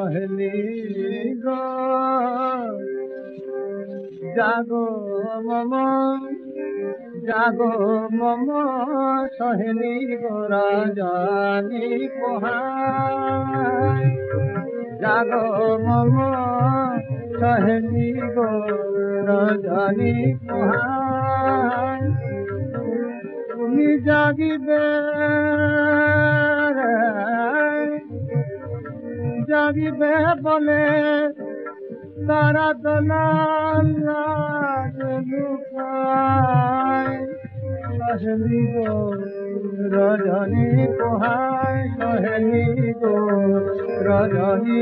সহেলি গো জাগো মম জাগো মম সহেলি গো রজনী পোহাই জাগো মম সহেলি গো রজনী পোহাই তুমি জাগিবে জাগিবে বলে তারা দলাল লুকায় সহেলি গো রজনী পোহাই সহেলি গো রজনী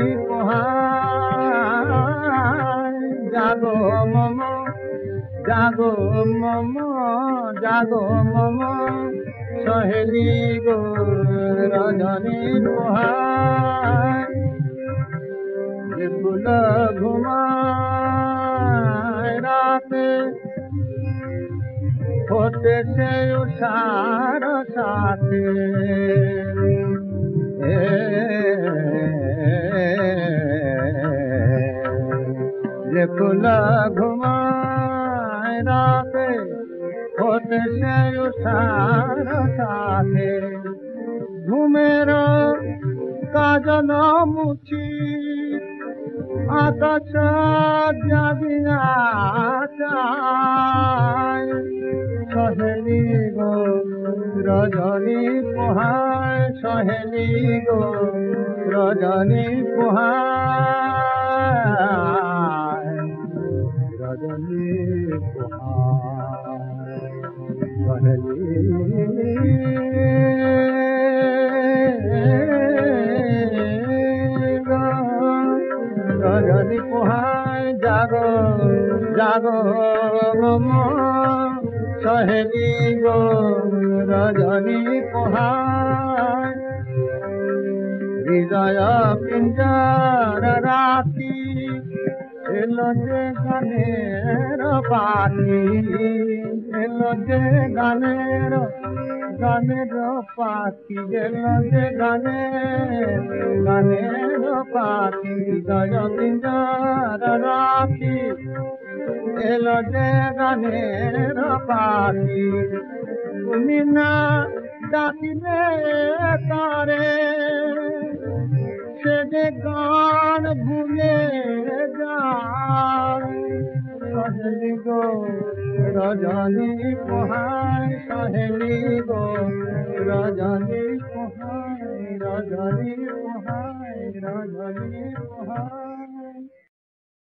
পোহাই জাগো মম জাগো মম জাগো মম সহেলি গো রজনী পোহাই ফুল ঘুমায় রাতে হতে সে উষার সাথে যে ফুল ঘুমায় রাতে হতে সে উষার সাথে ঘুমের কাজল মুছি আকাশ জাগিয়া চায় সহেলি গো রজনী পোহাই সহেলি গো রজনী পোহাই রজনী পোহাই সহেলি রজনী পোহাই জাগো জাগো মম সহেলি গো রজনী পোহাই হৃদয় পিঞ্জর রাখি এলো যে গানের পাখি এলো যে গানের পাখি এলো যে গানের পাখি হৃদয় পিঞ্জর রাখি এলো যে গানের পাখি তুমি না ডাকিলে তারে সে যে গান ভুলে যায় সহেলি গো রজনী পোহাই সহেলি গো রজনী পোহাই রজনী পোহাই রজনী পোহাই।